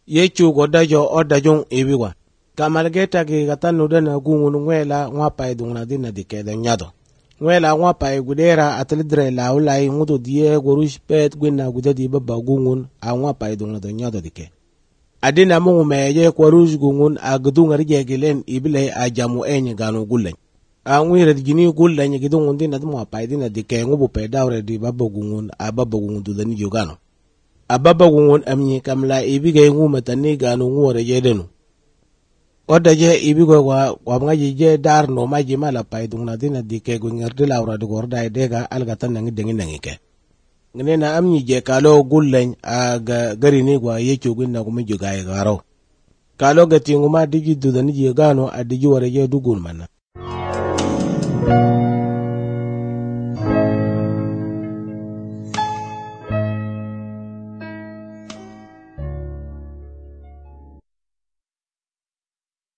yechu godajo odajong ibiwa kamalgeta ki gatanu dana gungun ngwela ngwapa idungna dina dikede nyado ngwela ngwapa igudera atlidre la ulai ngudo die gorush pet gwina gudadi baba gungun a ngwapa idungna do nyado dike adina mungu meje kwarush gungun agdunga rijegilen ibile ajamu enye ganu gulen a ngwire gini gulen gidungun dina ngwapa idina dike ngubu pedawre di baba gungun a baba gungun dudani jogano a baba gungun amnyi kamla ibige ngume tani ganu ngwore jedenu odaje ibigo kwa ngaji je dar no maji mala paidung dina dike gungerdi laura de gorda dega algatan nangi dengi nangike ngene na amni je kalo gullen aga gari ni gwa yeke gunna kuma je gaye garo kalo gati nguma digi dudani je gano adigi wore je dugun manna